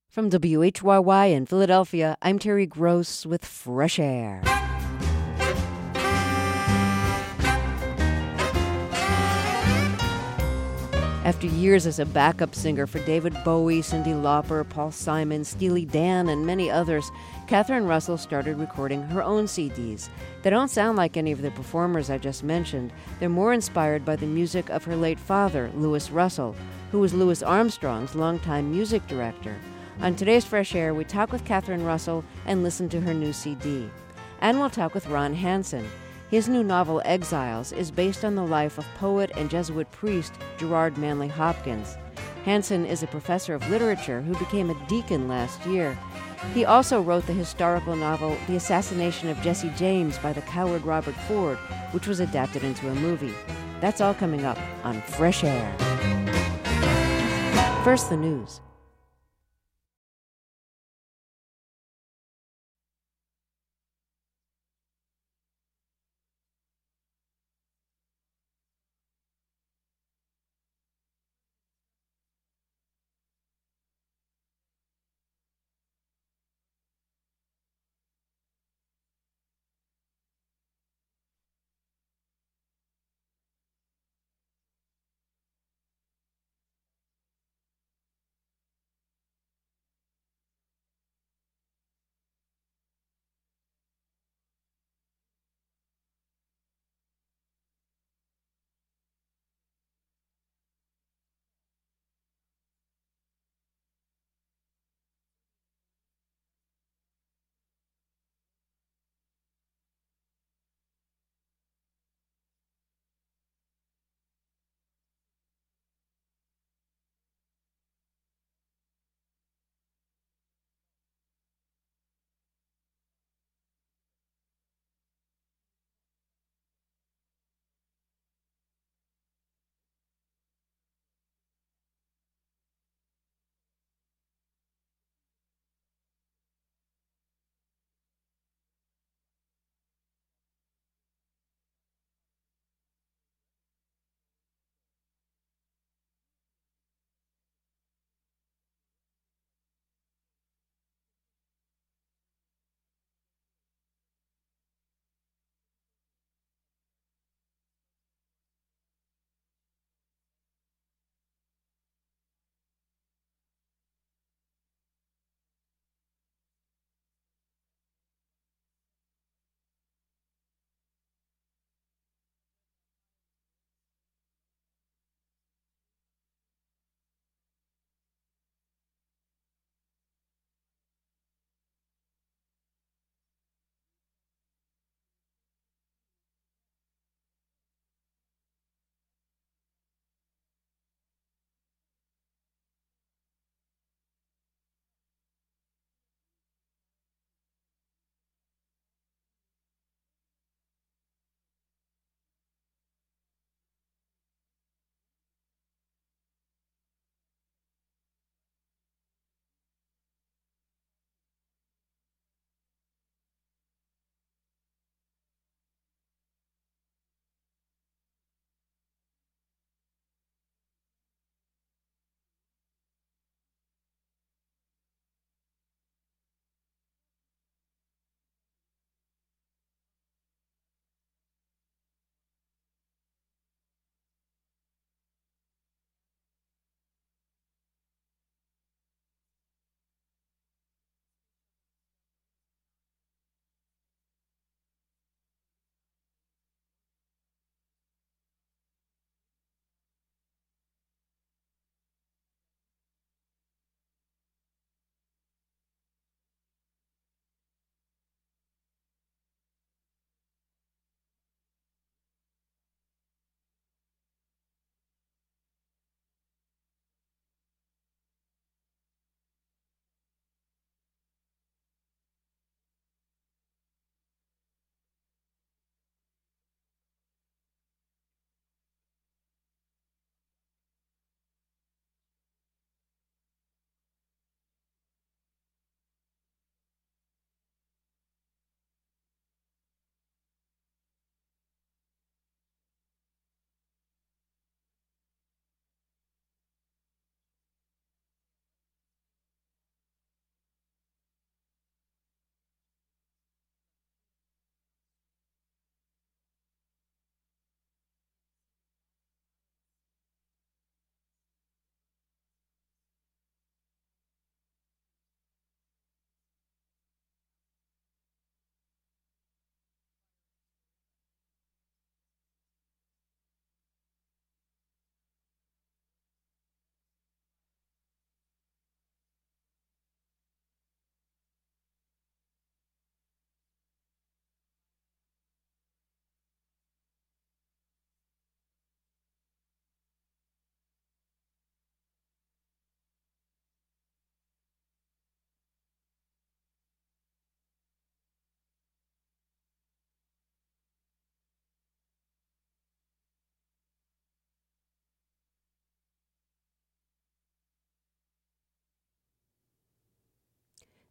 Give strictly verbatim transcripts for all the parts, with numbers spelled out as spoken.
From W H Y Y in Philadelphia, I'm Terry Gross with Fresh Air. After years as a backup singer for David Bowie, Cyndi Lauper, Paul Simon, Steely Dan, and many others, Catherine Russell started recording her own C Ds. They don't sound like any of the performers I just mentioned. They're more inspired by the music of her late father, Louis Russell, who was Louis Armstrong's longtime music director. On today's Fresh Air, we talk with Catherine Russell and listen to her new C D. And we'll talk with Ron Hansen. His new novel, Exiles, is based on the life of poet and Jesuit priest Gerard Manley Hopkins. Hansen is a professor of literature who became a deacon last year. He also wrote the historical novel The Assassination of Jesse James by the coward Robert Ford, which was adapted into a movie. That's all coming up on Fresh Air. First, the news.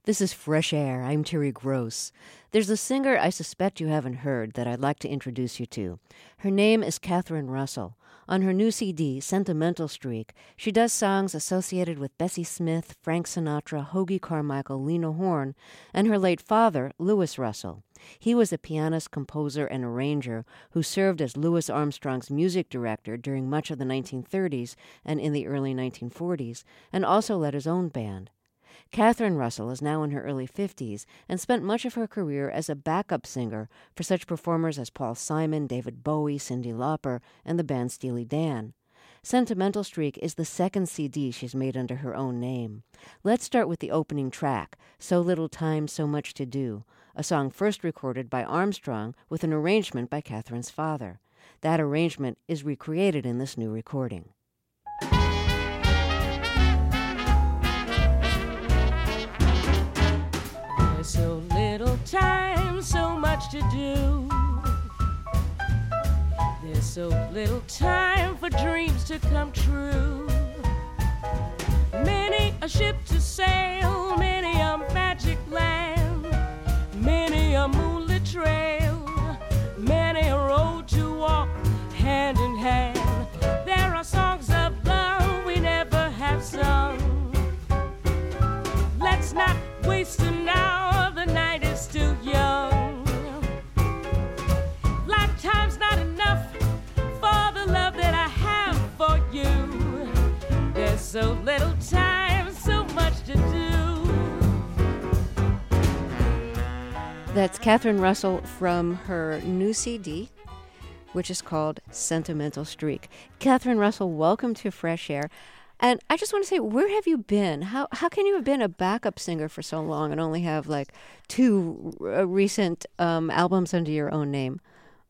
This is Fresh Air. I'm Terry Gross. There's a singer I suspect you haven't heard that I'd like to introduce you to. Her name is Catherine Russell. On her new C D, Sentimental Streak, she does songs associated with Bessie Smith, Frank Sinatra, Hoagy Carmichael, Lena Horne, and her late father, Louis Russell. He was a pianist, composer, and arranger who served as Louis Armstrong's music director during much of the nineteen thirties and in the early nineteen forties, and also led his own band. Catherine Russell is now in her early fifties and spent much of her career as a backup singer for such performers as Paul Simon, David Bowie, Cyndi Lauper, and the band Steely Dan. Sentimental Streak is the second C D she's made under her own name. Let's start with the opening track, So Little Time, So Much to Do, a song first recorded by Armstrong with an arrangement by Catherine's father. That arrangement is recreated in this new recording. There's so little time, so much to do. There's so little time for dreams to come true. Many a ship to sail, many a magic land, many a moonlit trail, many a road to walk hand in hand. There are songs of love we never have sung. Let's not waste an hour, the night is still young. Lifetime's not enough for the love that I have for you. There's so little time, so much to do. That's Catherine Russell from her new C D, which is called Sentimental Streak. Catherine Russell, welcome to Fresh Air. And I just want to say, where have you been? How how can you have been a backup singer for so long and only have like two uh, recent um, albums under your own name?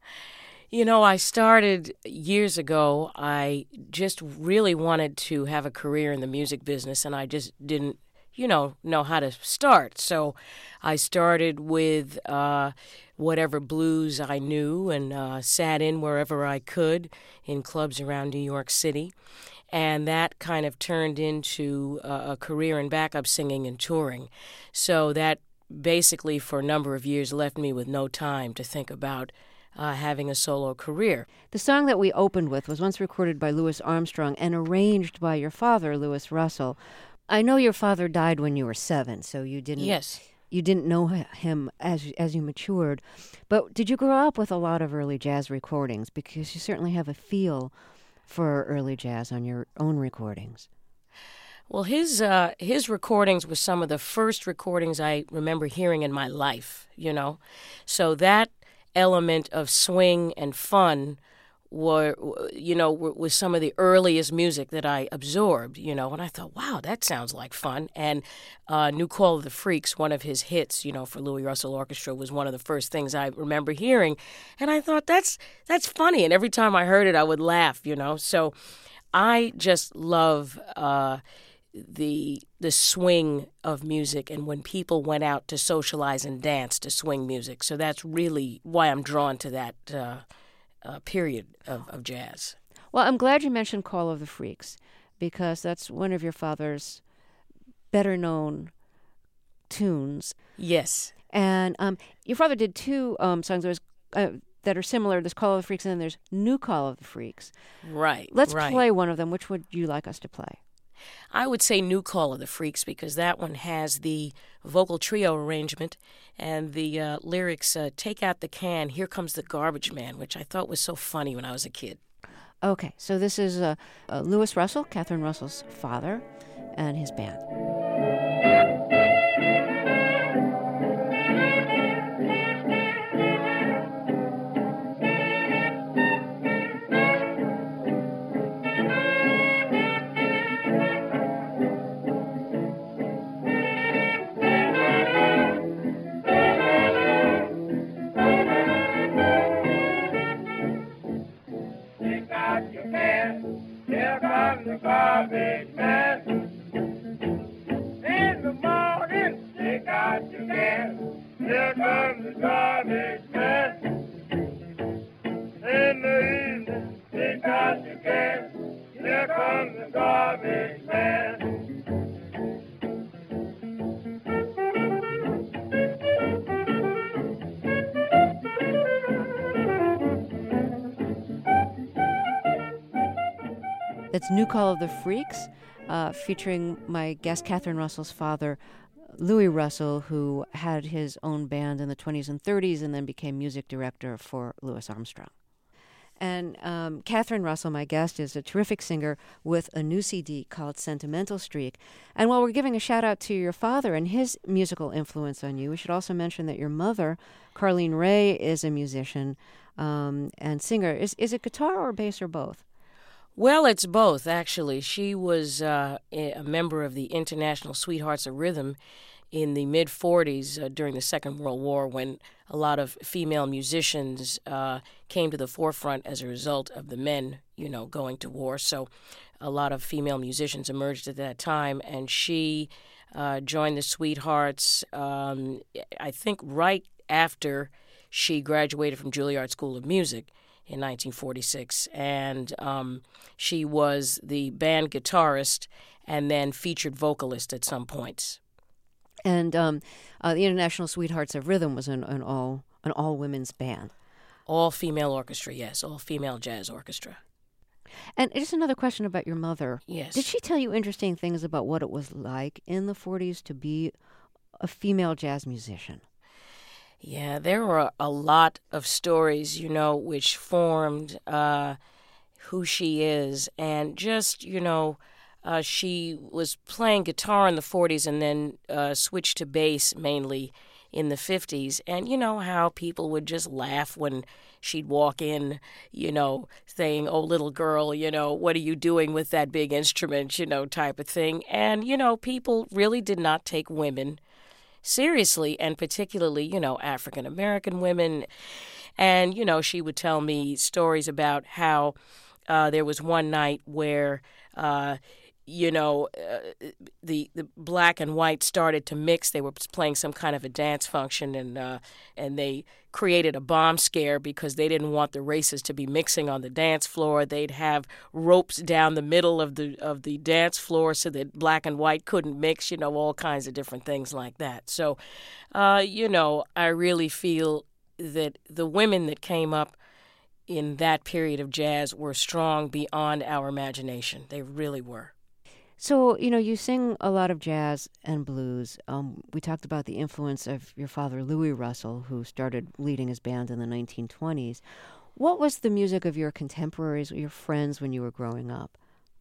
You know, I started years ago. I just really wanted to have a career in the music business, and I just didn't, you know, know how to start. So I started with uh, whatever blues I knew and uh, sat in wherever I could in clubs around New York City. And that kind of turned into a, a career in backup singing and touring. So that basically for a number of years left me with no time to think about uh, having a solo career. The song that we opened with was once recorded by Louis Armstrong and arranged by your father, Louis Russell. I know your father died when you were seven, so you didn't Yes. you didn't know him as as you matured. But did you grow up with a lot of early jazz recordings? Because you certainly have a feel for early jazz on your own recordings. Well, his uh, his recordings were some of the first recordings I remember hearing in my life, you know. So that element of swing and fun were, you know, was some of the earliest music that I absorbed, you know. And I thought, wow, that sounds like fun. And uh, New Call of the Freaks, one of his hits, you know, for Louis Russell Orchestra, was one of the first things I remember hearing. And I thought, that's that's funny. And every time I heard it, I would laugh, you know. So I just love uh, the the swing of music and when people went out to socialize and dance to swing music. So that's really why I'm drawn to that uh Uh, period of, of jazz. Well, I'm glad you mentioned Call of the Freaks, because that's one of your father's better-known tunes. Yes. And um, your father did two um, songs that, was, uh, that are similar. There's Call of the Freaks, and then there's New Call of the Freaks. Right, Let's right. play one of them. Which would you like us to play? I would say New Call of the Freaks, because that one has the vocal trio arrangement and the uh, lyrics, uh, take out the can, here comes the garbage man, which I thought was so funny when I was a kid. Okay, so this is uh, uh, Louis Russell, Catherine Russell's father, and his band. The garbage man. In the morning, take out your can. Here comes the garbage man. In the evening, take out your can. Here comes the garbage man. That's New Call of the Freaks, uh, featuring my guest, Catherine Russell's father, Louis Russell, who had his own band in the twenties and thirties and then became music director for Louis Armstrong. And um, Catherine Russell, my guest, is a terrific singer with a new C D called Sentimental Streak. And while we're giving a shout-out to your father and his musical influence on you, we should also mention that your mother, Carlene Ray, is a musician um, and singer. Is, is it guitar or bass or both? Well, it's both, actually. She was uh, a member of the International Sweethearts of Rhythm in the mid-forties uh, during the Second World War, when a lot of female musicians uh, came to the forefront as a result of the men, you know, going to war. So a lot of female musicians emerged at that time, and she uh, joined the Sweethearts, um, I think right after she graduated from Juilliard School of Music in nineteen forty-six, and um, she was the band guitarist and then featured vocalist at some points. And um, uh, the International Sweethearts of Rhythm was an, an all an all women's band, all female orchestra. Yes, all female jazz orchestra. And just another question about your mother. Yes, did she tell you interesting things about what it was like in the forties to be a female jazz musician? Yeah, there were a lot of stories, you know, which formed uh, who she is, and just you know. Uh, she was playing guitar in the forties and then uh, switched to bass mainly in the fifties. And you know how people would just laugh when she'd walk in, you know, saying, "Oh, little girl, you know, what are you doing with that big instrument?" you know, type of thing. And, you know, people really did not take women seriously, and particularly, you know, African-American women. And, you know, she would tell me stories about how uh, there was one night where uh, you know, uh, the the black and white started to mix. They were playing some kind of a dance function, and uh, and they created a bomb scare because they didn't want the races to be mixing on the dance floor. They'd have ropes down the middle of the of the dance floor so that black and white couldn't mix. You know, all kinds of different things like that. So, uh, you know, I really feel that the women that came up in that period of jazz were strong beyond our imagination. They really were. So, you know, you sing a lot of jazz and blues. Um, we talked about the influence of your father, Louis Russell, who started leading his band in the nineteen twenties. What was the music of your contemporaries, your friends, when you were growing up?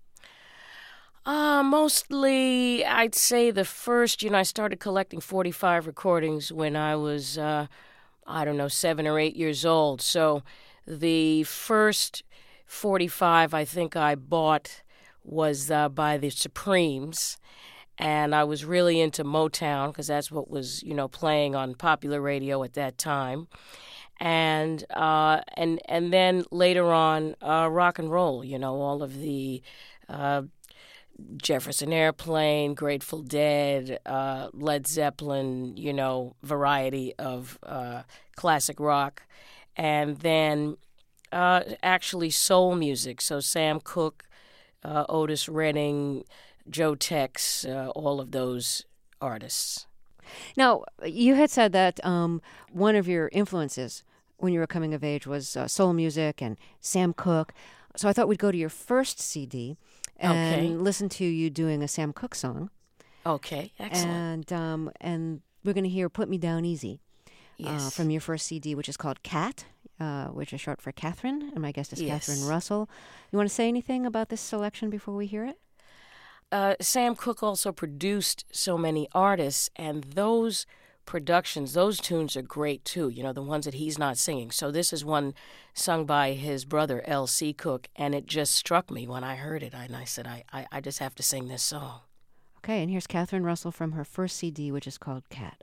Uh, mostly, I'd say the first, you know, I started collecting forty-five recordings when I was, uh, I don't know, seven or eight years old. So the first forty-five I think I bought was uh, by the Supremes, and I was really into Motown because that's what was, you know, playing on popular radio at that time, and uh, and and then later on, uh, rock and roll, you know, all of the uh, Jefferson Airplane, Grateful Dead, uh, Led Zeppelin, you know, variety of uh, classic rock, and then uh, actually soul music, so Sam Cooke, Uh, Otis Redding, Joe Tex, uh, all of those artists. Now, you had said that um, one of your influences when you were coming of age was uh, soul music and Sam Cooke. So I thought we'd go to your first C D and okay. listen to you doing a Sam Cooke song. Okay, excellent. And um, and we're going to hear "Put Me Down Easy" yes. uh, from your first C D, which is called Cat. Uh, which is short for Catherine, and my guest is yes. Catherine Russell. You want to say anything about this selection before we hear it? Uh, Sam Cooke also produced so many artists, and those productions, those tunes are great too, you know, the ones that he's not singing. So this is one sung by his brother, L C Cooke, and it just struck me when I heard it, and I said, I, I, I just have to sing this song. Okay, and here's Catherine Russell from her first C D, which is called Cat.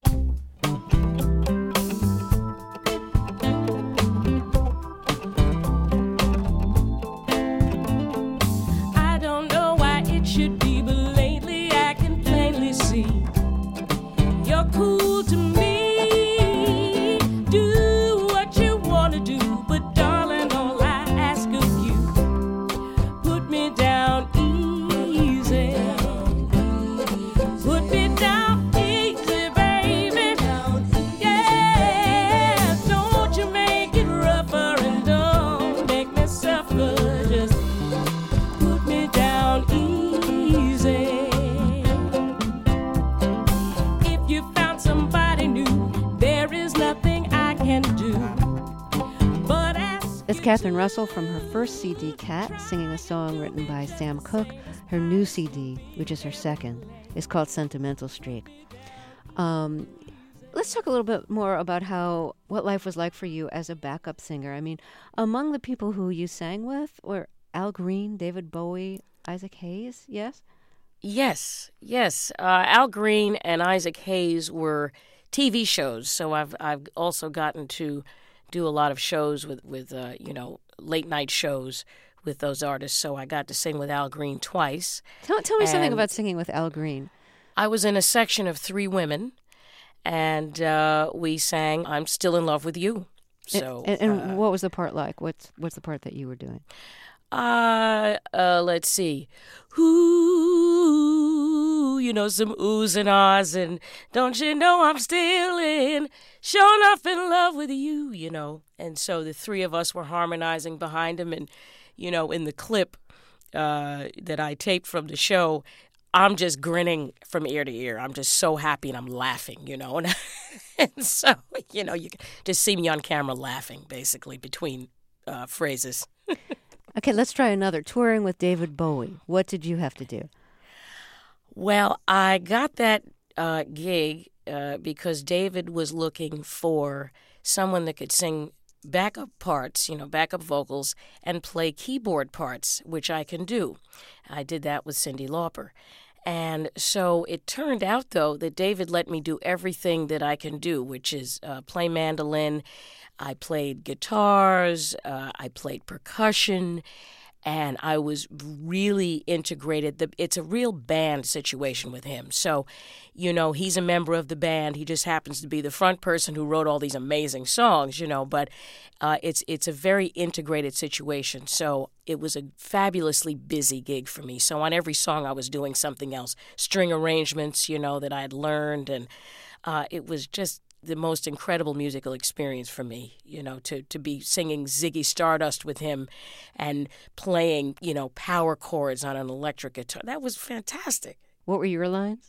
Should be, but lately I can plainly see you're cool to me. Do what you want to do, but darling, all I ask of you, put me down easy. Put me down easy, baby. Catherine Russell from her first C D, Cat, singing a song written by Sam Cooke. Her new C D, which is her second, is called Sentimental Streak. Um, let's talk a little bit more about how what life was like for you as a backup singer. I mean, among the people who you sang with were Al Green, David Bowie, Isaac Hayes, yes? Yes, yes. Uh, Al Green and Isaac Hayes were T V shows, so I've I've also gotten to do a lot of shows with, with uh, you know, late night shows with those artists, so I got to sing with Al Green twice. Tell, tell me and something about singing with Al Green. I was in a section of three women, and uh, we sang I'm Still in Love with You. So, And, and, uh, and what was the part like? What's what's the part that you were doing? Uh, uh, let's see. Ooh, you know, some oohs and ahs, and don't you know I'm still in, sure enough in love with you, you know. And so the three of us were harmonizing behind him, and, you know, in the clip uh, that I taped from the show, I'm just grinning from ear to ear. I'm just so happy, and I'm laughing, you know. And, and so, you know, you can just see me on camera laughing, basically, between uh, phrases. Okay, let's try another. Touring with David Bowie. What did you have to do? Well, I got that uh, gig uh, because David was looking for someone that could sing backup parts, you know, backup vocals, and play keyboard parts, which I can do. I did that with Cyndi Lauper. And so it turned out, though, that David let me do everything that I can do, which is uh, play mandolin. I played guitars, uh, I played percussion, and I was really integrated. The, it's a real band situation with him. So, you know, he's a member of the band. He just happens to be the front person who wrote all these amazing songs, you know, but uh, it's it's a very integrated situation. So it was a fabulously busy gig for me. So on every song I was doing something else, string arrangements, you know, that I had learned, and uh, it was just the most incredible musical experience for me, you know, to, to be singing Ziggy Stardust with him and playing, you know, power chords on an electric guitar. That was fantastic. What were your lines?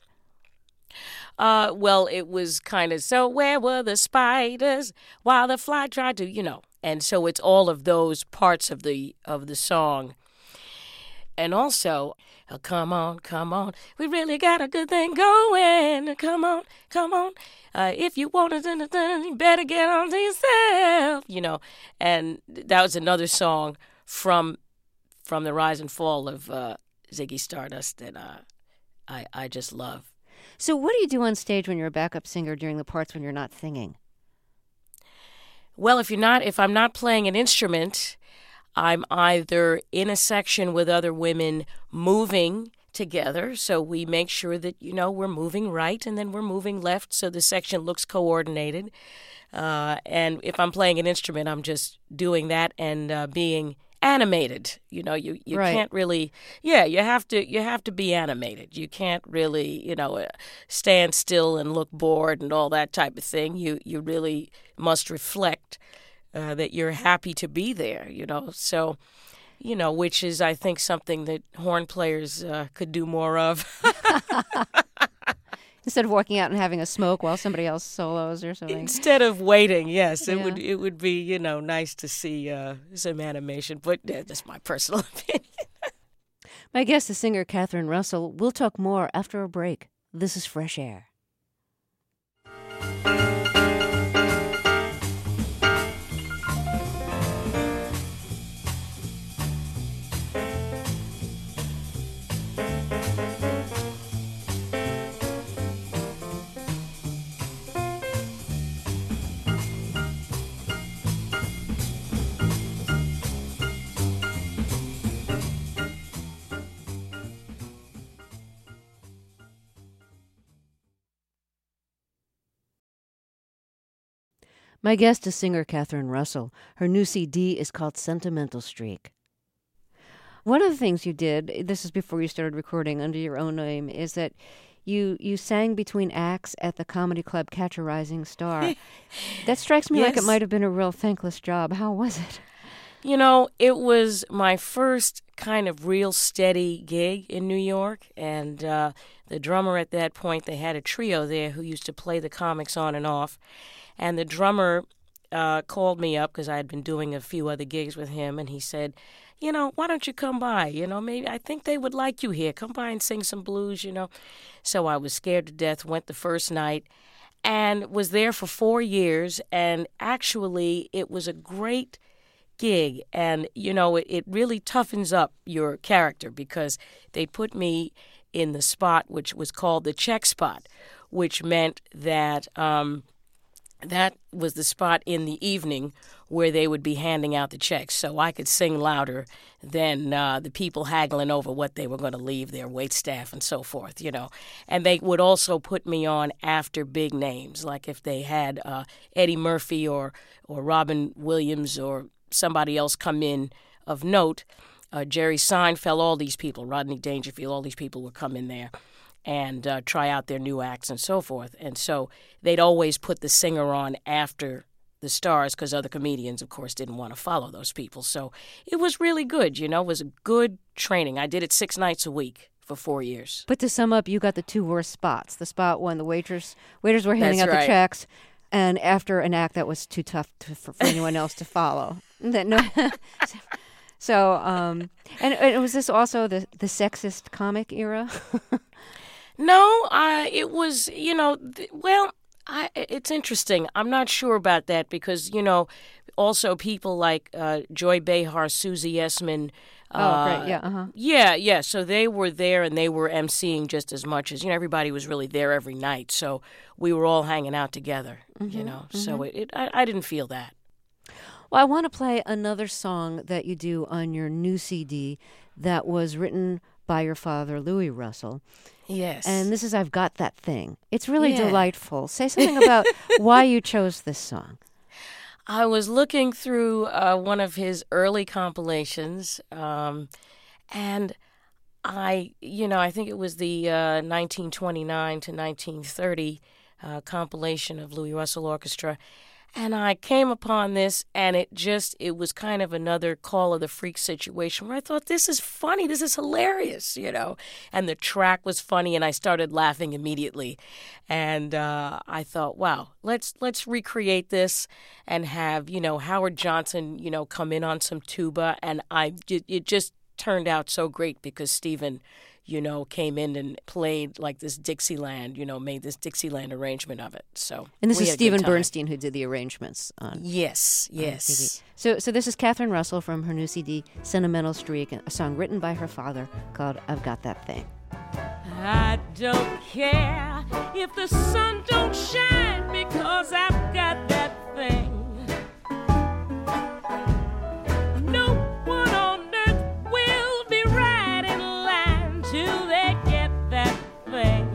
Uh, well, it was kind of, so where were the spiders while the fly tried to, you know, and so it's all of those parts of the of the song. And also, oh, come on, come on, we really got a good thing going. Come on, come on. Uh, if you want it, you better get on to yourself, you know. And that was another song from from the rise and fall of uh, Ziggy Stardust that uh, I I just love. So what do you do on stage when you're a backup singer during the parts when you're not singing? Well, if you're not, if I'm not playing an instrument, I'm either in a section with other women moving together, so we make sure that, you know, we're moving right and then we're moving left so the section looks coordinated. Uh, and if I'm playing an instrument, I'm just doing that and uh, being animated. You know, you, you right. can't really, yeah, you have to you have to be animated. You can't really, you know, uh, stand still and look bored and all that type of thing. You you really must reflect uh, that you're happy to be there, you know, so... You know, which is, I think, something that horn players uh, could do more of. Instead of walking out and having a smoke while somebody else solos or something. Instead of waiting, yes, it yeah. would it would be, you know, nice to see uh, some animation. But yeah, that's my personal opinion. My guest is singer Catherine Russell. We'll talk more after a break. This is Fresh Air. My guest is singer Catherine Russell. Her new C D is called Sentimental Streak. One of the things you did, this is before you started recording under your own name, is that you you sang between acts at the comedy club Catch a Rising Star. That strikes me yes. like it might have been a real thankless job. How was it? You know, it was my first kind of real steady gig in New York, and uh, the drummer at that point, they had a trio there who used to play the comics on and off. And the drummer uh, called me up because I had been doing a few other gigs with him, and he said, you know, why don't you come by? You know, maybe I think they would like you here. Come by and sing some blues, you know. So I was scared to death, went the first night, and was there for four years. And actually, it was a great gig. And, you know, it, it really toughens up your character because they put me in the spot which was called the check spot, which meant that um, that was the spot in the evening where they would be handing out the checks. So I could sing louder than uh, the people haggling over what they were going to leave their wait staff and so forth, you know. And they would also put me on after big names, like if they had uh, Eddie Murphy or, or Robin Williams or somebody else come in of note, uh, Jerry Seinfeld, all these people, Rodney Dangerfield, all these people would come in there and uh, try out their new acts and so forth. And so they'd always put the singer on after the stars because other comedians, of course, didn't want to follow those people. So it was really good, you know. It was a good training. I did it six nights a week for four years. But to sum up, you got the two worst spots. The spot when the waitress, waiters were handing That's out right. the checks, and after an act that was too tough to, for, for anyone else to follow. That no. So, um, and, and was this also the, the sexist comic era? No, I, it was, you know, th- well, I, it's interesting. I'm not sure about that because, you know, also people like uh, Joy Behar, Susie Essman. Oh, uh, great. Yeah, uh-huh. Yeah, yeah. So they were there and they were emceeing just as much as, you know, everybody was really there every night. So we were all hanging out together, Mm-hmm, you know. mm-hmm. So it, it, I, I didn't feel that. Well, I want to play another song that you do on your new C D that was written by your father, Louis Russell. Yes. And this is I've Got That Thing. It's really Yeah. delightful. Say something about why you chose this song. I was looking through uh, one of his early compilations, um, and I, you know, I think it was the uh, nineteen twenty-nine to nineteen thirty uh, compilation of Louis Russell Orchestra, and I came upon this, and it just, it was kind of another Call of the Freak situation where I thought, this is funny, this is hilarious, you know, and the track was funny, and I started laughing immediately, and uh, I thought, wow, let's let's recreate this and have, you know, Howard Johnson, you know, come in on some tuba, and I, it, it just turned out so great because Stephen, you know, came in and played like this Dixieland, you know, made this Dixieland arrangement of it. So And this we is had a good Stephen time. Bernstein who did the arrangements on Yes, on C D. yes. So, so this is Catherine Russell from her new C D, Sentimental Streak, a song written by her father called I've Got That Thing. I don't care if the sun don't shine because I've got that thing. No one on earth will be right in line till they get that thing.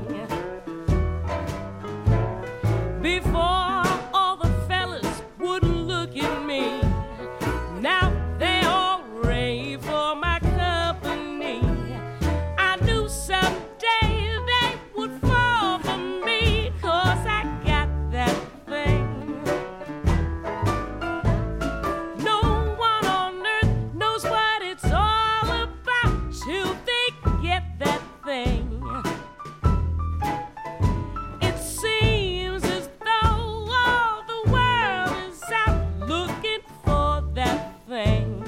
Before all the fellas would look at me, now they all rave for my company. I knew someday they would fall for me 'cause I got that thing. No one on earth knows what it's all about till they get that thing. It seems as though all the world is out looking for that thing.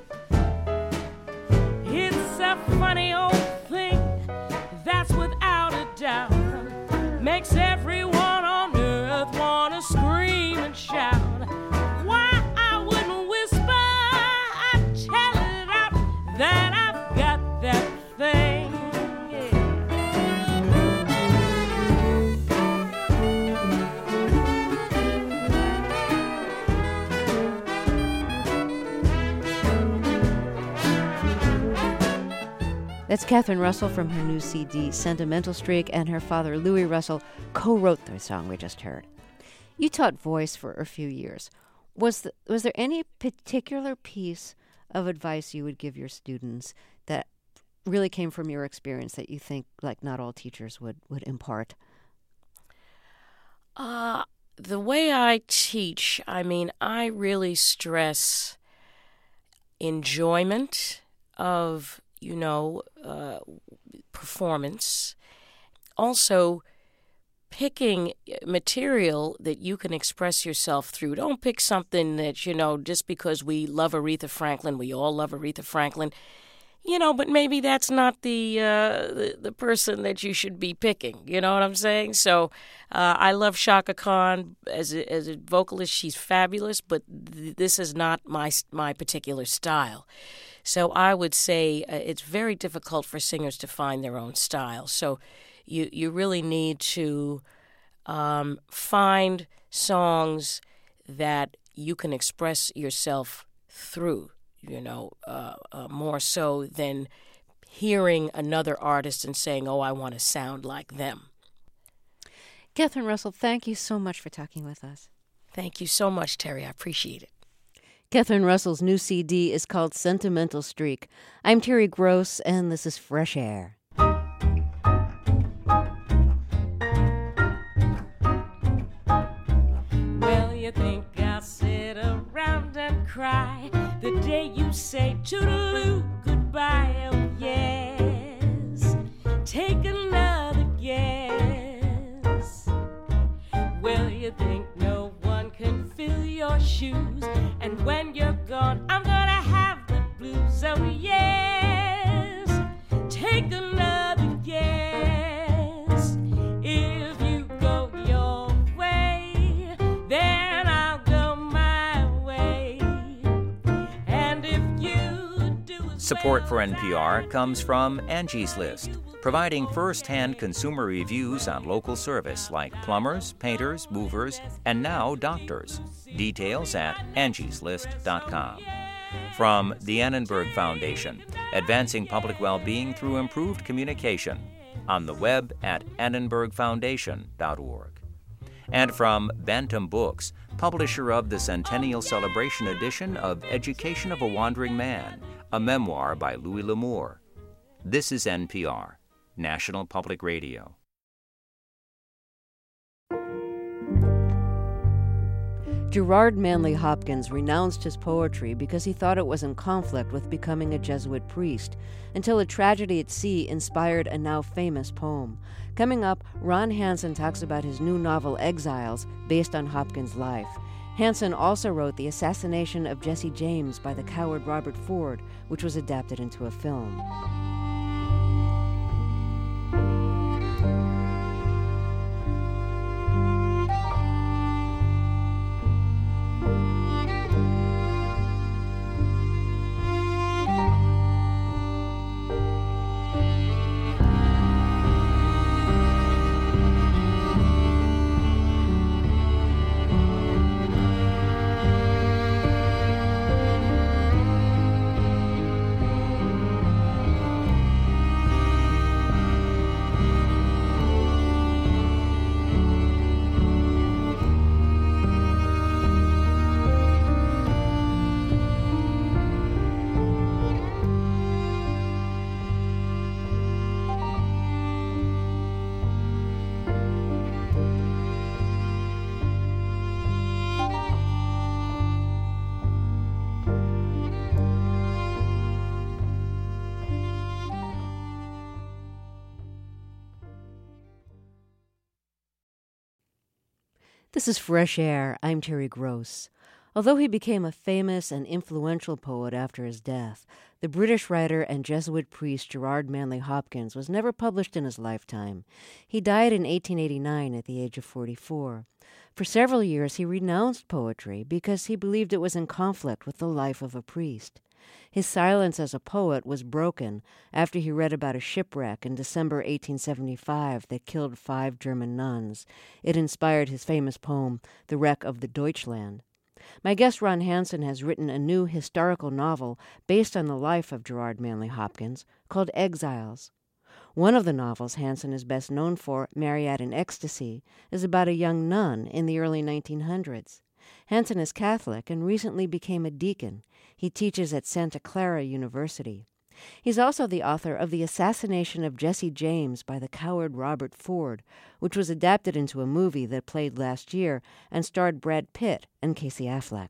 It's a funny old thing that's without a doubt makes everyone on earth wanna scream and shout. Why I wouldn't whisper, I'd tell it out that I've got that thing. That's Catherine Russell from her new C D, Sentimental Streak, and her father, Louis Russell, co-wrote the song we just heard. You taught voice for a few years. Was the, was there any particular piece of advice you would give your students that really came from your experience that you think, like, not all teachers would, would impart? Uh, the way I teach, I mean, I really stress enjoyment of, you know, uh, performance. Also, picking material that you can express yourself through. Don't pick something that, you know, just because we love Aretha Franklin, we all love Aretha Franklin, you know, but maybe that's not the uh, the, the person that you should be picking. You know what I'm saying? So uh, I love Chaka Khan as a, as a vocalist. She's fabulous, but th- this is not my my particular style. So I would say uh, it's very difficult for singers to find their own style. So you you really need to um, find songs that you can express yourself through. You know, uh, uh, more so than hearing another artist and saying, oh, I want to sound like them. Catherine Russell, thank you so much for talking with us. Thank you so much, Terry. I appreciate it. Catherine Russell's new C D is called Sentimental Streak. I'm Terry Gross, and this is Fresh Air. Well, you think I'll sit around and cry the day you say toodaloo goodbye? Oh yes, take another guess. Well, you think no one can fill your shoes, and when you're gone I'm gonna have the blues. Oh yes, take another guess. If you go your way, then I'll go my way. And if you do as Support well for as N P R I comes do, from Angie's List, providing first-hand consumer reviews on local service like plumbers, painters, movers, and now doctors. Details at angies list dot com. From the Annenberg Foundation, advancing public well-being through improved communication, on the web at annenberg foundation dot org. And from Bantam Books, publisher of the Centennial Celebration edition of Education of a Wandering Man, a memoir by Louis L'Amour. This is N P R, National Public Radio. Gerard Manley Hopkins renounced his poetry because he thought it was in conflict with becoming a Jesuit priest, until a tragedy at sea inspired a now famous poem. Coming up, Ron Hansen talks about his new novel Exiles, based on Hopkins' life. Hansen also wrote The Assassination of Jesse James by the coward Robert Ford, which was adapted into a film. This is Fresh Air. I'm Terry Gross. Although he became a famous and influential poet after his death, the British writer and Jesuit priest Gerard Manley Hopkins was never published in his lifetime. He died in eighteen eighty-nine at the age of forty-four. For several years he renounced poetry because he believed it was in conflict with the life of a priest. His silence as a poet was broken after he read about a shipwreck in December eighteen seventy-five that killed five German nuns. It inspired his famous poem, The Wreck of the Deutschland. My guest Ron Hansen has written a new historical novel based on the life of Gerard Manley Hopkins called Exiles. One of the novels Hansen is best known for, Marriott in Ecstasy, is about a young nun in the early nineteen hundreds. Hansen is Catholic and recently became a deacon. He teaches at Santa Clara University. He's also the author of The Assassination of Jesse James by the coward Robert Ford, which was adapted into a movie that played last year and starred Brad Pitt and Casey Affleck.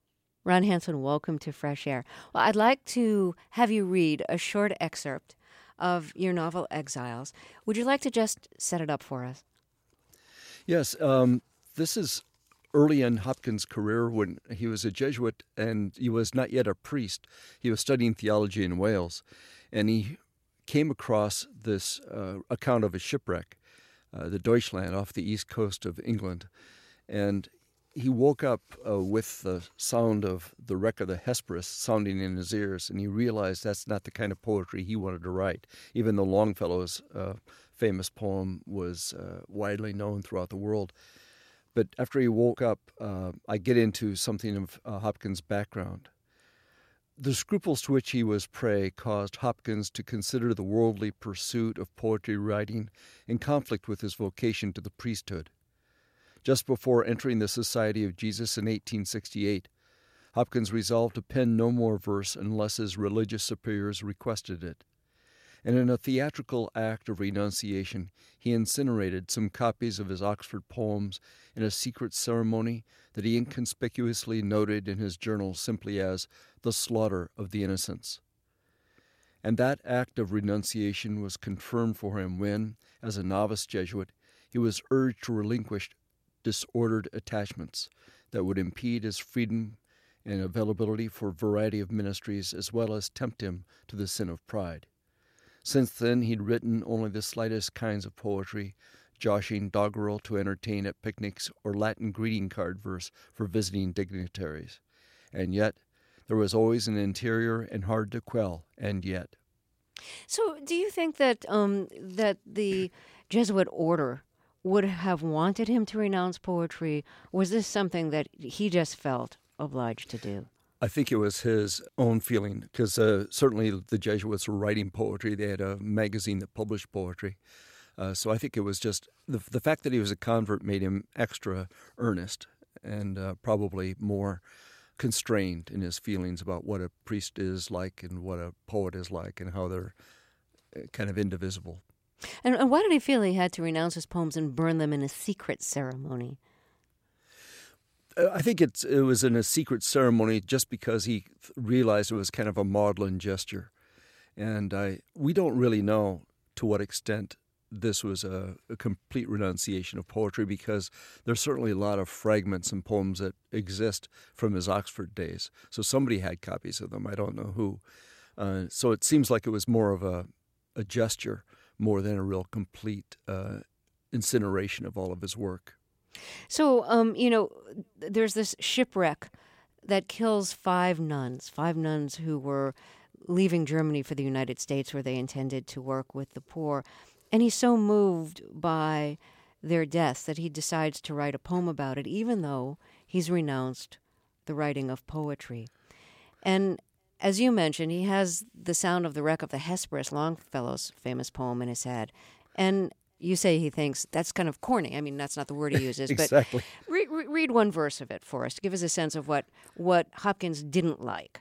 Ron Hansen, welcome to Fresh Air. Well, I'd like to have you read a short excerpt of your novel Exiles. Would you like to just set it up for us? Yes, um, this is early in Hopkins' career when he was a Jesuit and he was not yet a priest. He was studying theology in Wales, and he came across this uh, account of a shipwreck, uh, the Deutschland, off the east coast of England. And he woke up uh, with the sound of the wreck of the Hesperus sounding in his ears, and he realized that's not the kind of poetry he wanted to write, even though Longfellow's uh, famous poem was uh, widely known throughout the world. But after he woke up, uh, I get into something of uh, Hopkins' background. The scruples to which he was prey caused Hopkins to consider the worldly pursuit of poetry writing in conflict with his vocation to the priesthood. Just before entering the Society of Jesus in eighteen sixty-eight, Hopkins resolved to pen no more verse unless his religious superiors requested it. And in a theatrical act of renunciation, he incinerated some copies of his Oxford poems in a secret ceremony that he inconspicuously noted in his journal simply as the slaughter of the innocents. And that act of renunciation was confirmed for him when, as a novice Jesuit, he was urged to relinquish disordered attachments that would impede his freedom and availability for a variety of ministries as well as tempt him to the sin of pride. Since then, he'd written only the slightest kinds of poetry, joshing doggerel to entertain at picnics or Latin greeting card verse for visiting dignitaries. And yet, there was always an interior and hard to quell, and yet. So do you think that um, that the Jesuit order would have wanted him to renounce poetry? Was this something that he just felt obliged to do? I think it was his own feeling, because uh, certainly the Jesuits were writing poetry. They had a magazine that published poetry. Uh, so I think it was just the, the fact that he was a convert made him extra earnest and uh, probably more constrained in his feelings about what a priest is like and what a poet is like and how they're kind of indivisible. And, and why did he feel he had to renounce his poems and burn them in a secret ceremony? I think it's it was in a secret ceremony just because he realized it was kind of a maudlin gesture. And I we don't really know to what extent this was a, a complete renunciation of poetry, because there's certainly a lot of fragments and poems that exist from his Oxford days. So somebody had copies of them. I don't know who. Uh, so it seems like it was more of a, a gesture more than a real complete uh, incineration of all of his work. So, um, you know, there's this shipwreck that kills five nuns, five nuns who were leaving Germany for the United States, where they intended to work with the poor. And he's so moved by their deaths that he decides to write a poem about it, even though he's renounced the writing of poetry. And as you mentioned, he has the sound of the wreck of the Hesperus, Longfellow's famous poem, in his head. And you say he thinks that's kind of corny. I mean, that's not the word he uses. Exactly. But re- re- read one verse of it for us to give us a sense of what, what Hopkins didn't like.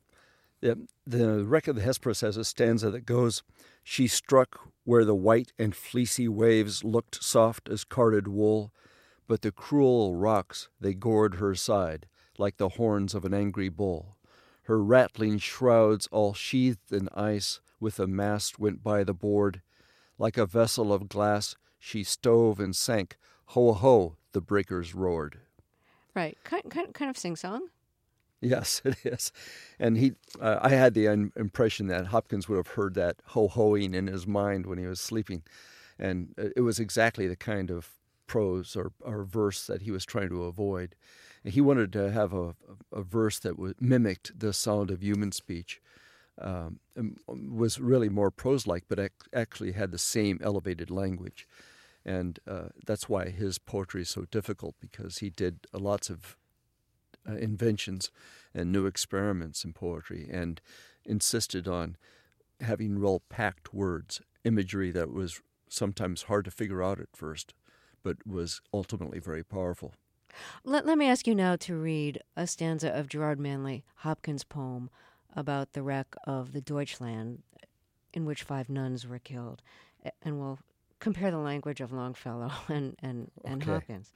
Yeah, the wreck of the Hesperus has a stanza that goes, "She struck where the white and fleecy waves looked soft as carded wool, but the cruel rocks, they gored her side like the horns of an angry bull. Her rattling shrouds all sheathed in ice, with a mast went by the board. Like a vessel of glass, she stove and sank. Ho, ho, the breakers roared." Right. Kind, kind, kind of sing-song. Yes, it is. And he, uh, I had the un- impression that Hopkins would have heard that ho-hoing in his mind when he was sleeping. And it was exactly the kind of prose or, or verse that he was trying to avoid. And he wanted to have a, a verse that would, mimicked the sound of human speech. Um, was really more prose-like, but ac- actually had the same elevated language. And uh, that's why his poetry is so difficult, because he did uh, lots of uh, inventions and new experiments in poetry and insisted on having real packed words, imagery that was sometimes hard to figure out at first, but was ultimately very powerful. Let, let me ask you now to read a stanza of Gerard Manley Hopkins' poem about the wreck of the Deutschland, in which five nuns were killed. And we'll compare the language of Longfellow and, and, and Okay. Hopkins.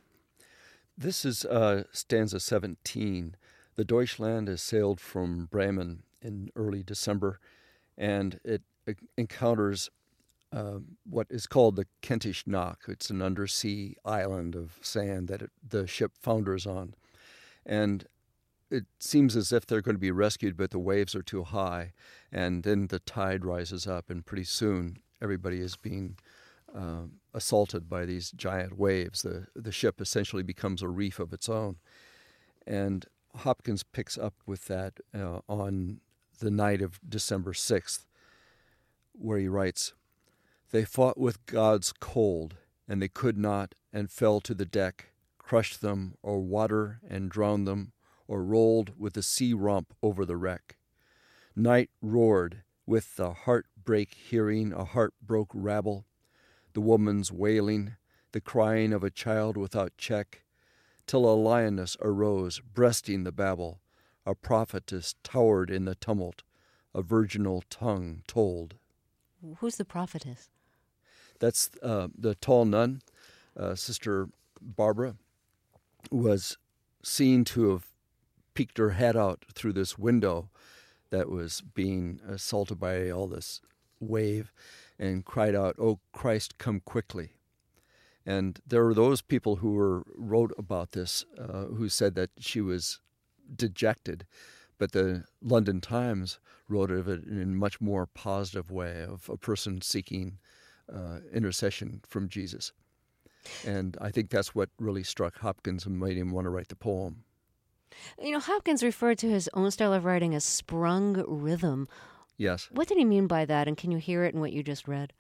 This is uh, stanza seventeen. The Deutschland has sailed from Bremen in early December, and it, it encounters uh, what is called the Kentish Knock. It's an undersea island of sand that it, the ship founders on. And it seems as if they're going to be rescued, but the waves are too high. And then the tide rises up, and pretty soon everybody is being uh, assaulted by these giant waves. The, the ship essentially becomes a reef of its own. And Hopkins picks up with that uh, on the night of December sixth, where he writes, "They fought with God's cold, and they could not, and fell to the deck, crushed them, or water and drowned them, or rolled with the sea romp over the wreck. Night roared, with the heartbreak hearing a heart-broke rabble, the woman's wailing, the crying of a child without check, till a lioness arose, breasting the babel, a prophetess towered in the tumult, a virginal tongue told." Who's the prophetess? That's uh, the tall nun, uh, Sister Barbara, was seen to have peeked her head out through this window that was being assaulted by all this wave and cried out, "Oh, Christ, come quickly." And there were those people who were wrote about this uh, who said that she was dejected, but the London Times wrote of it in a much more positive way, of a person seeking uh, intercession from Jesus. And I think that's what really struck Hopkins and made him want to write the poem. You know, Hopkins referred to his own style of writing as sprung rhythm. Yes. What did he mean by that, and can you hear it in what you just read?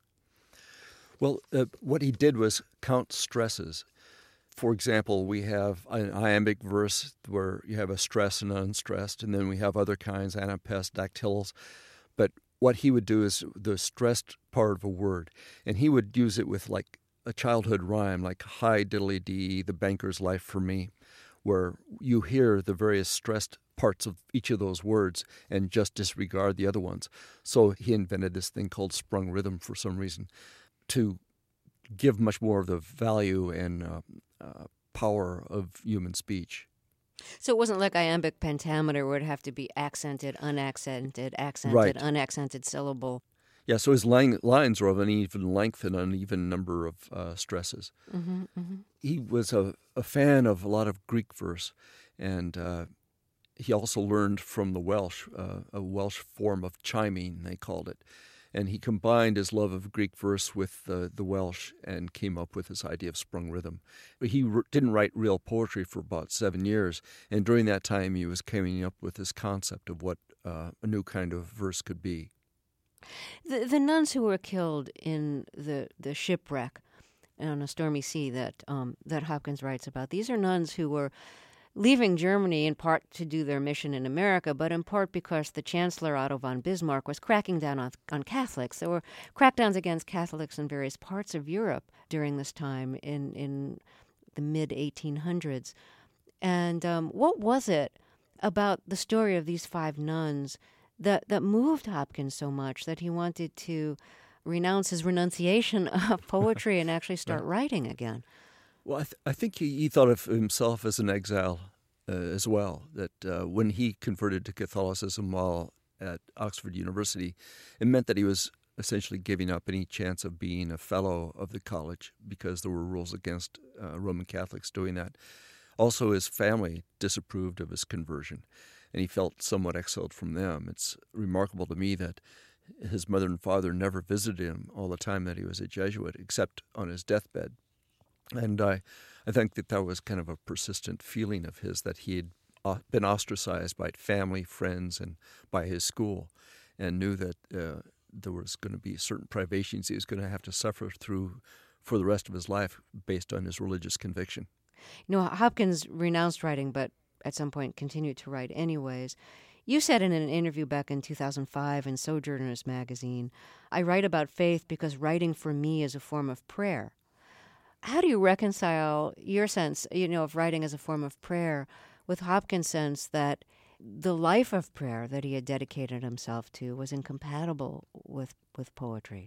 Well, uh, what he did was count stresses. For example, we have an iambic verse where you have a stress and unstressed, and then we have other kinds, anapest, dactyls. But what he would do is the stressed part of a word, and he would use it with like a childhood rhyme, like "Hi diddly dee, the banker's life for me," where you hear the various stressed parts of each of those words and just disregard the other ones. So he invented this thing called sprung rhythm for some reason, to give much more of the value and uh, uh, power of human speech. So it wasn't like iambic pentameter where it'd have to be accented, unaccented, accented, Right. unaccented syllable. Yeah, so his line, lines are of an even length and an even number of uh, stresses. Mm-hmm, mm-hmm. He was a, a fan of a lot of Greek verse, and uh, he also learned from the Welsh, uh, a Welsh form of chiming, they called it. And he combined his love of Greek verse with uh, the Welsh and came up with this idea of sprung rhythm. He r- didn't write real poetry for about seven years, and during that time he was coming up with this concept of what uh, a new kind of verse could be. The, the nuns who were killed in the, the shipwreck on a stormy sea that um, that Hopkins writes about, these are nuns who were leaving Germany in part to do their mission in America, but in part because the Chancellor Otto von Bismarck was cracking down on, on Catholics. There were crackdowns against Catholics in various parts of Europe during this time in, in the mid eighteen hundreds. And um, what was it about the story of these five nuns that, that moved Hopkins so much that he wanted to renounce his renunciation of poetry and actually start writing again? Well, I, th- I think he, he thought of himself as an exile uh, as well, that uh, when he converted to Catholicism while at Oxford University, it meant that he was essentially giving up any chance of being a fellow of the college because there were rules against uh, Roman Catholics doing that. Also, his family disapproved of his conversion, and he felt somewhat exiled from them. It's remarkable to me that his mother and father never visited him all the time that he was a Jesuit, except on his deathbed. And I, I think that that was kind of a persistent feeling of his, that he had uh, been ostracized by family, friends, and by his school, and knew that uh, there was going to be certain privations he was going to have to suffer through for the rest of his life based on his religious conviction. You know, Hopkins renounced writing, but at some point continued to write anyways. You said in an interview back in two thousand five in Sojourners magazine, "I write about faith because writing for me is a form of prayer." How do you reconcile your sense, you know, of writing as a form of prayer with Hopkins' sense that the life of prayer that he had dedicated himself to was incompatible with, with poetry?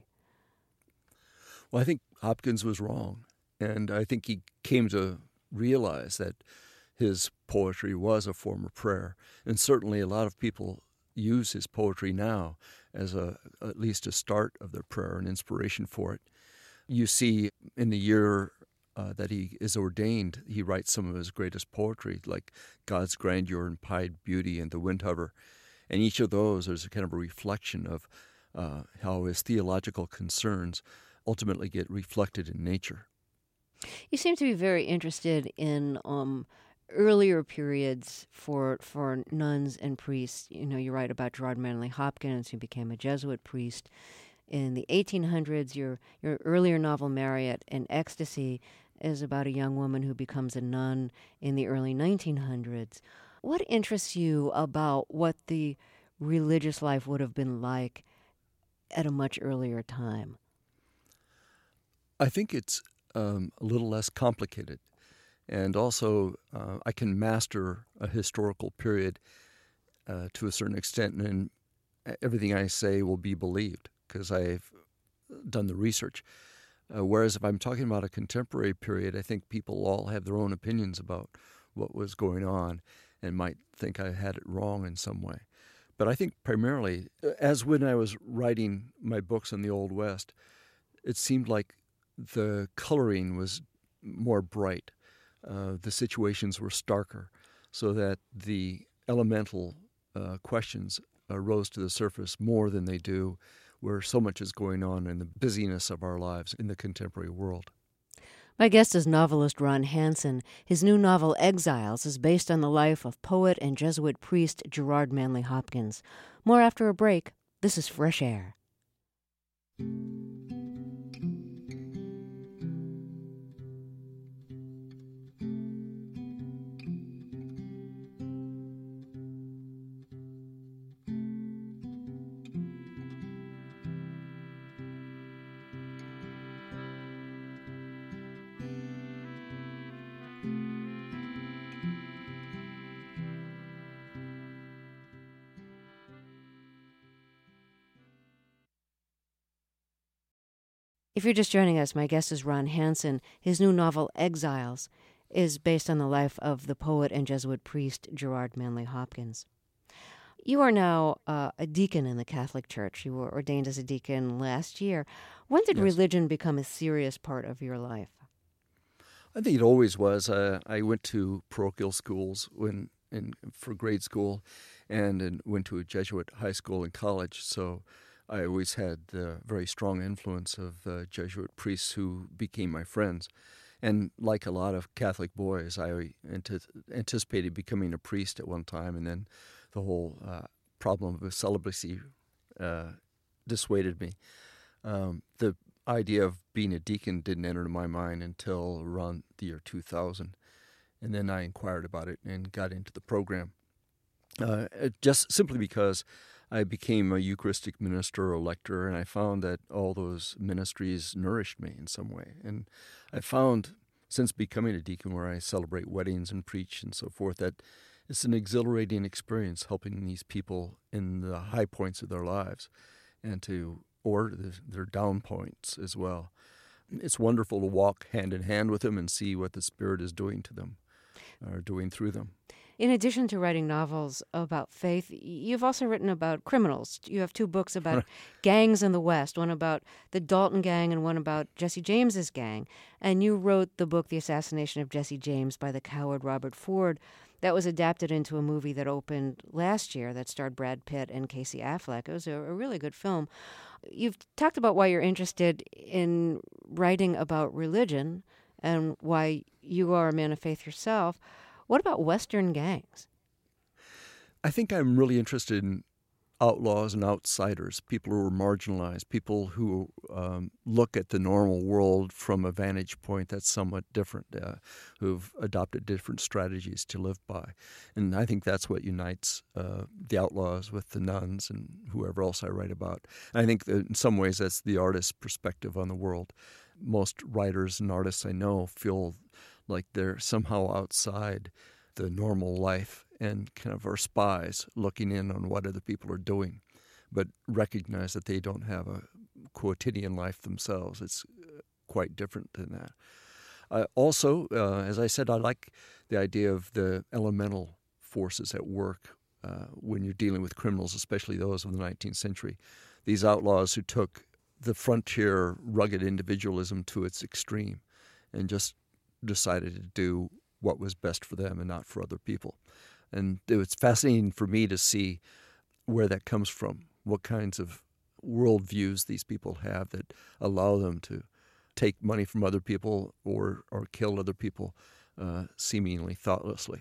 Well, I think Hopkins was wrong, and I think he came to realize that his poetry was a form of prayer, and certainly a lot of people use his poetry now as a at least a start of their prayer and inspiration for it. You see in the year uh, that he is ordained, he writes some of his greatest poetry, like God's Grandeur and Pied Beauty and The Windhover. And each of those is a kind of a reflection of uh, how his theological concerns ultimately get reflected in nature. You seem to be very interested in um, earlier periods for for nuns and priests. You know, you write about Gerard Manley Hopkins, who became a Jesuit priest in the eighteen hundreds. Your your earlier novel, Marriott in Ecstasy, is about a young woman who becomes a nun in the early nineteen hundreds. What interests you about what the religious life would have been like at a much earlier time? I think it's um, a little less complicated. And also, uh, I can master a historical period uh, to a certain extent, and everything I say will be believed because I've done the research. Uh, whereas if I'm talking about a contemporary period, I think people all have their own opinions about what was going on and might think I had it wrong in some way. But I think primarily, as when I was writing my books on the Old West, it seemed like the coloring was more bright. Uh, the situations were starker, so that the elemental uh, questions uh, rose to the surface more than they do where so much is going on in the busyness of our lives in the contemporary world. My guest is novelist Ron Hansen. His new novel, Exiles, is based on the life of poet and Jesuit priest Gerard Manley Hopkins. More after a break. This is Fresh Air. If you're just joining us, my guest is Ron Hansen. His new novel, Exiles, is based on the life of the poet and Jesuit priest Gerard Manley Hopkins. You are now uh, a deacon in the Catholic Church. You were ordained as a deacon last year. When did Yes. religion become a serious part of your life? I think it always was. Uh, I went to parochial schools when in, for grade school and, and went to a Jesuit high school and college, so I always had the very strong influence of uh, Jesuit priests who became my friends. And like a lot of Catholic boys, I ant- anticipated becoming a priest at one time, and then the whole uh, problem of celibacy uh, dissuaded me. Um, the idea of being a deacon didn't enter my mind until around the year two thousand, and then I inquired about it and got into the program. Uh, just simply because I became a Eucharistic minister or lector, and I found that all those ministries nourished me in some way. And I found, since becoming a deacon where I celebrate weddings and preach and so forth, that it's an exhilarating experience helping these people in the high points of their lives and to or the, their down points as well. It's wonderful to walk hand in hand with them and see what the Spirit is doing to them or doing through them. In addition to writing novels about faith, you've also written about criminals. You have two books about gangs in the West, one about the Dalton Gang and one about Jesse James's gang. And you wrote the book, The Assassination of Jesse James by the Coward Robert Ford, that was adapted into a movie that opened last year that starred Brad Pitt and Casey Affleck. It was a, a really good film. You've talked about why you're interested in writing about religion and why you are a man of faith yourself. What about Western gangs? I think I'm really interested in outlaws and outsiders, people who are marginalized, people who um, look at the normal world from a vantage point that's somewhat different, uh, who've adopted different strategies to live by. And I think that's what unites uh, the outlaws with the nuns and whoever else I write about. And I think that in some ways that's the artist's perspective on the world. Most writers and artists I know feel like they're somehow outside the normal life and kind of are spies looking in on what other people are doing, but recognize that they don't have a quotidian life themselves. It's quite different than that. Uh, also, uh, as I said, I like the idea of the elemental forces at work uh, when you're dealing with criminals, especially those of the nineteenth century. these outlaws who took the frontier rugged individualism to its extreme and just decided to do what was best for them and not for other people. And it was fascinating for me to see where that comes from, what kinds of worldviews these people have that allow them to take money from other people or, or kill other people uh, seemingly thoughtlessly.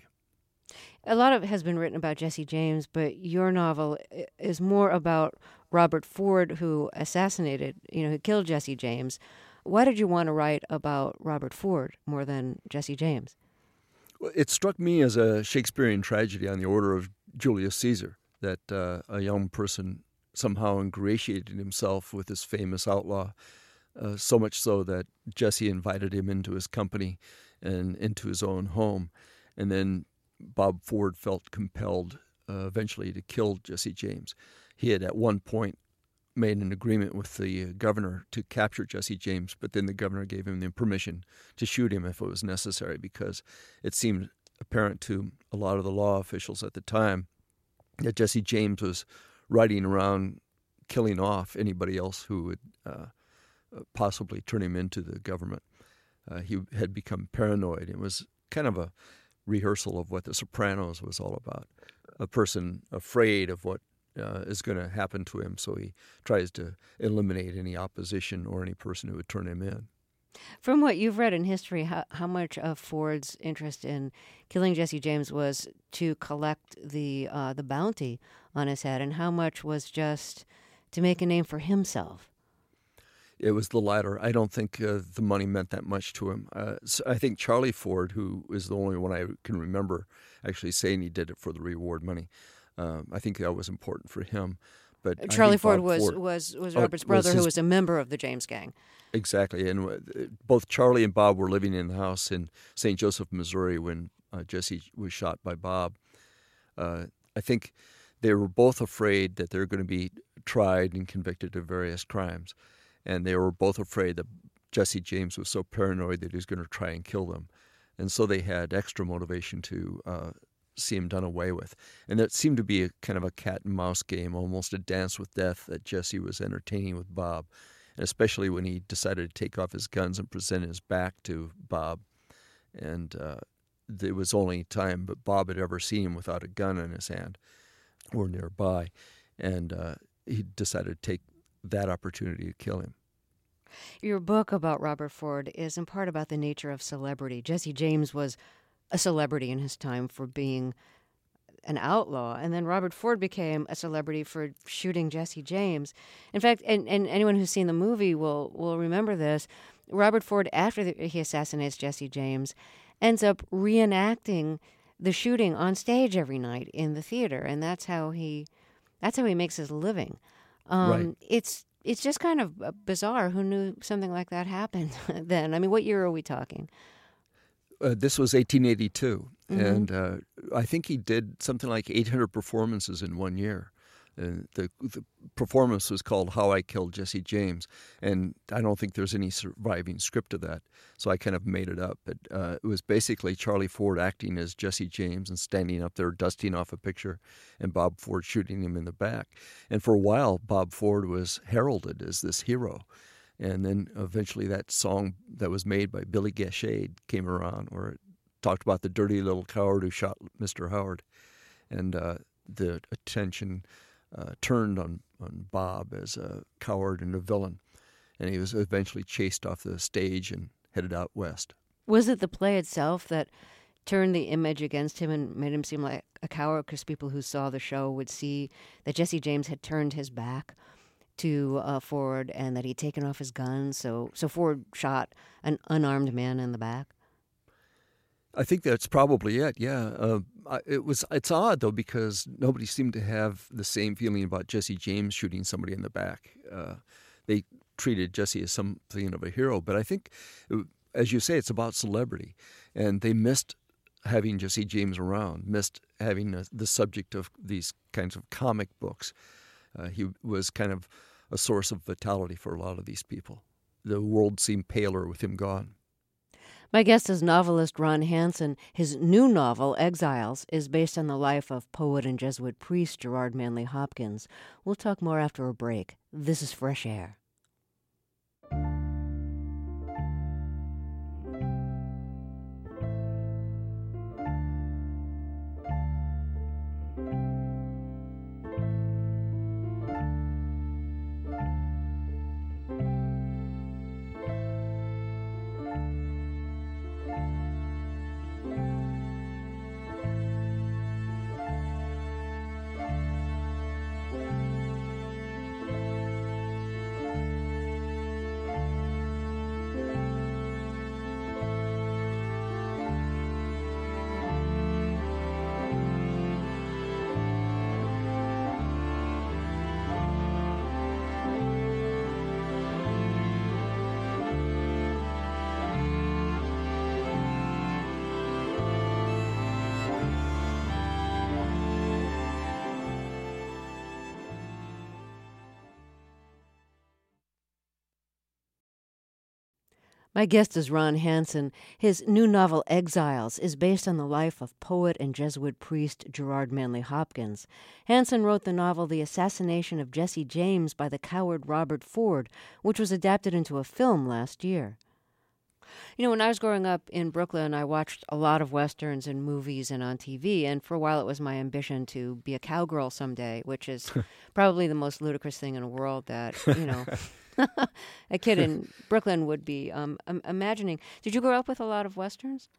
A lot of it has been written about Jesse James, but your novel is more about Robert Ford, who assassinated, you know, who killed Jesse James. Why did you want to write about Robert Ford more than Jesse James? Well, it struck me as a Shakespearean tragedy on the order of Julius Caesar, that uh, a young person somehow ingratiated himself with this famous outlaw, uh, so much so that Jesse invited him into his company and into his own home. And then Bob Ford felt compelled uh, eventually to kill Jesse James. He had at one point made an agreement with the governor to capture Jesse James, but then the governor gave him the permission to shoot him if it was necessary, because it seemed apparent to a lot of the law officials at the time that Jesse James was riding around killing off anybody else who would uh, possibly turn him into the government. Uh, he had become paranoid. It was kind of a rehearsal of what The Sopranos was all about. A person afraid of what uh, is going to happen to him, so he tries to eliminate any opposition or any person who would turn him in. From what you've read in history, how, how much of Ford's interest in killing Jesse James was to collect the uh, the bounty on his head, and how much was just to make a name for himself? It was the latter. I don't think uh, the money meant that much to him. Uh, so I think Charlie Ford, who is the only one I can remember actually saying he did it for the reward money, um, I think that was important for him. But Charlie Ford was, Ford was was oh, Robert's brother, was his, who was a member of the James Gang. Exactly. And both Charlie and Bob were living in the house in Saint Joseph, Missouri, when uh, Jesse was shot by Bob. Uh, I think they were both afraid that they were going to be tried and convicted of various crimes. And they were both afraid that Jesse James was so paranoid that he was going to try and kill them. And so they had extra motivation to uh, see him done away with. And it seemed to be a kind of a cat and mouse game, almost a dance with death that Jesse was entertaining with Bob. And especially when he decided to take off his guns and present his back to Bob. And uh, it was only time but Bob had ever seen him without a gun in his hand or nearby. And uh, he decided to take that opportunity to kill him. Your book about Robert Ford is in part about the nature of celebrity. Jesse James was a celebrity in his time for being an outlaw, and then Robert Ford became a celebrity for shooting Jesse James. In fact, and, and anyone who's seen the movie will will remember this, Robert Ford, after the, he assassinates Jesse James, ends up reenacting the shooting on stage every night in the theater, and that's how he that's how he makes his living. Um, right. It's it's just kind of bizarre. Who knew something like that happened then? I mean, what year are we talking? Uh, this was eighteen eighty-two, Mm-hmm. and uh, I think he did something like eight hundred performances in one year. And the, the performance was called How I Killed Jesse James, and I don't think there's any surviving script of that, so I kind of made it up. But uh, it was basically Charlie Ford acting as Jesse James and standing up there dusting off a picture, and Bob Ford shooting him in the back. And for a while, Bob Ford was heralded as this hero. And then eventually that song that was made by Billy Gashade came around, where it talked about the dirty little coward who shot Mister Howard. And uh, the attention uh, turned on, on Bob as a coward and a villain. And he was eventually chased off the stage and headed out west. Was it the play itself that turned the image against him and made him seem like a coward, because people who saw the show would see that Jesse James had turned his back to uh, Ford and that he'd taken off his gun, so so Ford shot an unarmed man in the back? I think that's probably it, yeah. Uh, it was. It's odd, though, because nobody seemed to have the same feeling about Jesse James shooting somebody in the back. Uh, they treated Jesse as something of a hero, but I think, it, as you say, it's about celebrity, and they missed having Jesse James around, missed having a, the subject of these kinds of comic books. Uh, he was kind of a source of vitality for a lot of these people. The world seemed paler with him gone. My guest is novelist Ron Hansen. His new novel, Exiles, is based on the life of poet and Jesuit priest Gerard Manley Hopkins. We'll talk more after a break. This is Fresh Air. My guest is Ron Hansen. His new novel, Exiles, is based on the life of poet and Jesuit priest Gerard Manley Hopkins. Hansen wrote the novel The Assassination of Jesse James by the coward Robert Ford, which was adapted into a film last year. You know, when I was growing up in Brooklyn, I watched a lot of Westerns and movies and on T V, and for a while it was my ambition to be a cowgirl someday, which is probably the most ludicrous thing in the world that, you know... a kid in Brooklyn would be um, um, imagining. Did you grow up with a lot of Westerns?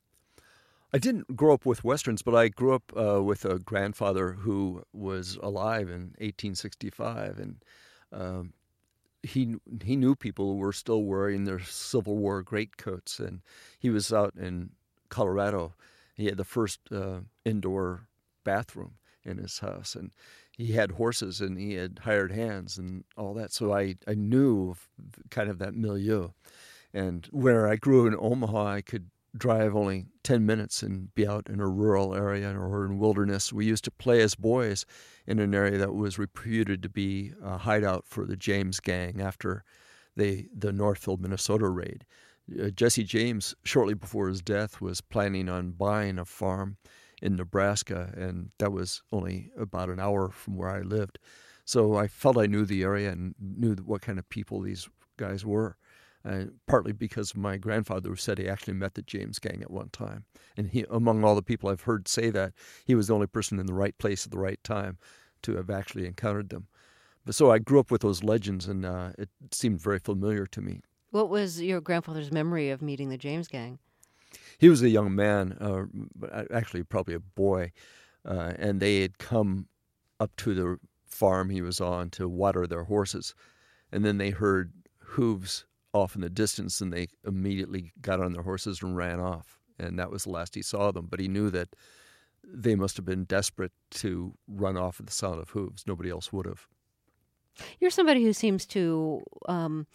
I didn't grow up with Westerns, but I grew up uh, with a grandfather who was alive in eighteen sixty-five, and um, he he knew people who were still wearing their Civil War greatcoats, and he was out in Colorado. He had the first uh, indoor bathroom in his house, and he had horses and he had hired hands and all that. So I, I knew kind of that milieu. And where I grew in Omaha, I could drive only ten minutes and be out in a rural area or in wilderness. We used to play as boys in an area that was reputed to be a hideout for the James Gang after they, the Northfield, Minnesota raid. Uh, Jesse James, shortly before his death, was planning on buying a farm in Nebraska, and that was only about an hour from where I lived. So I felt I knew the area and knew what kind of people these guys were, uh, partly because of my grandfather who said he actually met the James Gang at one time. And he, among all the people I've heard say that, he was the only person in the right place at the right time to have actually encountered them. But so I grew up with those legends, and uh, it seemed very familiar to me. What was your grandfather's memory of meeting the James Gang? He was a young man, uh, actually probably a boy, uh, and they had come up to the farm he was on to water their horses. And then they heard hooves off in the distance, and they immediately got on their horses and ran off. And that was the last he saw them. But he knew that they must have been desperate to run off at the sound of hooves. Nobody else would have. You're somebody who seems to... Um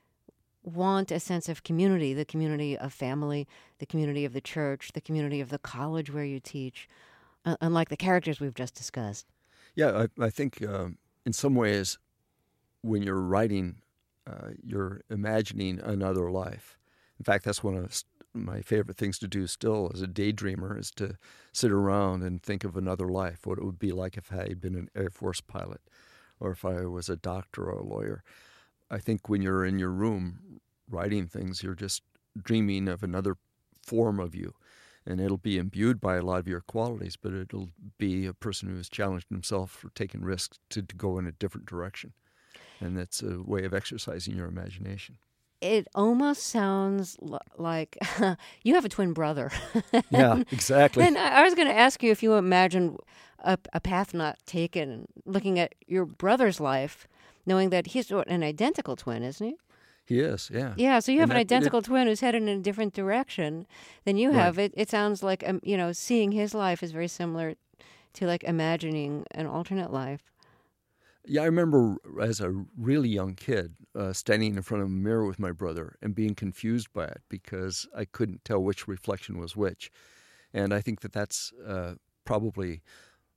want a sense of community, the community of family, the community of the church, the community of the college where you teach, uh, unlike the characters we've just discussed. Yeah, I, I think um, in some ways when you're writing, uh, you're imagining another life. In fact, that's one of my favorite things to do still as a daydreamer, is to sit around and think of another life, what it would be like if I had been an Air Force pilot or if I was a doctor or a lawyer. I think when you're in your room writing things, you're just dreaming of another form of you. And it'll be imbued by a lot of your qualities, but it'll be a person who has challenged himself for taking risks to, to go in a different direction. And that's a way of exercising your imagination. It almost sounds l- like you have a twin brother. Yeah, exactly. And I was going to ask you if you imagine a, a path not taken, looking at your brother's life, knowing that he's an identical twin, isn't he? He is, yeah. Yeah, so you have And an that- identical twin who's headed in a different direction than you Right. have. It it sounds like, um, you know, seeing his life is very similar to, like, imagining an alternate life. Yeah, I remember as a really young kid uh, standing in front of a mirror with my brother and being confused by it because I couldn't tell which reflection was which. And I think that that's uh, probably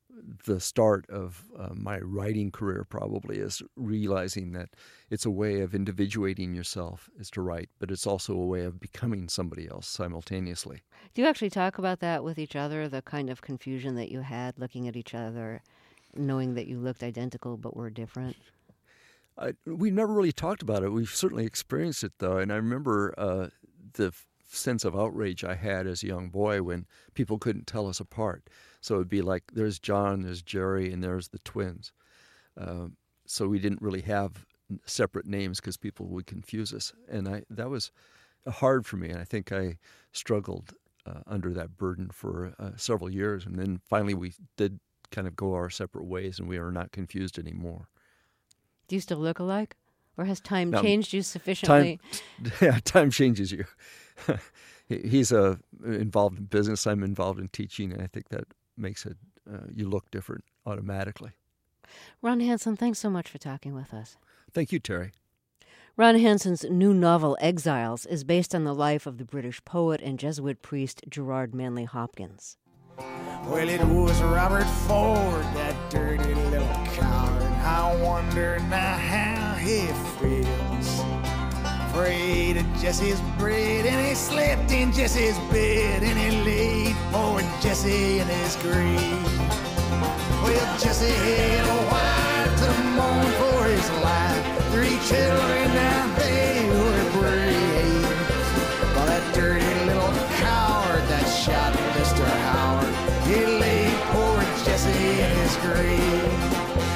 the start of uh, my writing career, probably, is realizing that it's a way of individuating yourself is to write, but it's also a way of becoming somebody else simultaneously. Do you actually talk about that with each other, the kind of confusion that you had looking at each other, knowing that you looked identical but were different? I, we never really talked about it. We've certainly experienced it, though, and I remember uh, the f- sense of outrage I had as a young boy when people couldn't tell us apart. So it would be like, there's John, there's Jerry, and there's the twins. Um, so we didn't really have separate names because people would confuse us. And I that was hard for me, and I think I struggled uh, under that burden for uh, several years. And then finally we did kind of go our separate ways, and we are not confused anymore. Do you still look alike? Or has time No, changed you sufficiently? Time, yeah, time changes you. He's uh, involved in business, I'm involved in teaching, and I think that makes it uh, you look different automatically. Ron Hansen, thanks so much for talking with us. Thank you, Terry. Ron Hansen's new novel, Exiles, is based on the life of the British poet and Jesuit priest Gerard Manley Hopkins. Well, it was Robert Ford, that dirty little coward. I wonder now how he feels. Afraid of Jesse's bread, and he slept in Jesse's bed, and he laid poor Jesse in his grave. Well, Jesse had a wife to mourn for his life. Three children, now they were brave. Well, that dirty little coward that shot Mister Howard, he laid poor Jesse in his grave.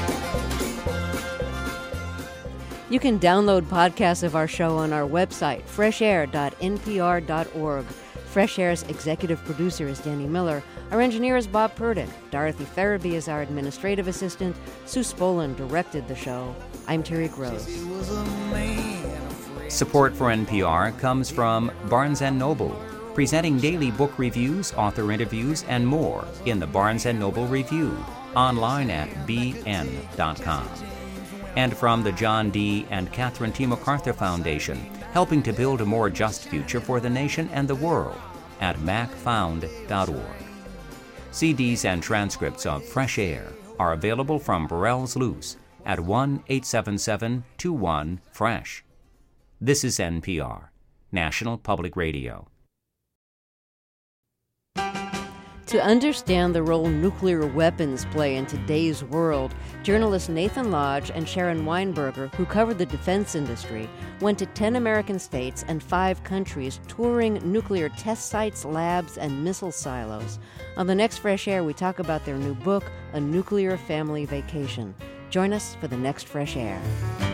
You can download podcasts of our show on our website, fresh air dot n p r dot org. Fresh Air's executive producer is Danny Miller. Our engineer is Bob Purdick. Dorothy Farabee is our administrative assistant. Sue Spolin directed the show. I'm Terry Gross. Support for N P R comes from Barnes and Noble, presenting daily book reviews, author interviews, and more in the Barnes and Noble Review, online at b n dot com. And from the John D. and Catherine T. MacArthur Foundation, helping to build a more just future for the nation and the world at mac found dot org. C Ds and transcripts of Fresh Air are available from Burrell's Loose at one eight seven seven two one fresh. This is N P R, National Public Radio. To understand the role nuclear weapons play in today's world, journalists Nathan Lodge and Sharon Weinberger, who covered the defense industry, went to ten American states and five countries touring nuclear test sites, labs, and missile silos. On the next Fresh Air, we talk about their new book, A Nuclear Family Vacation. Join us for the next Fresh Air.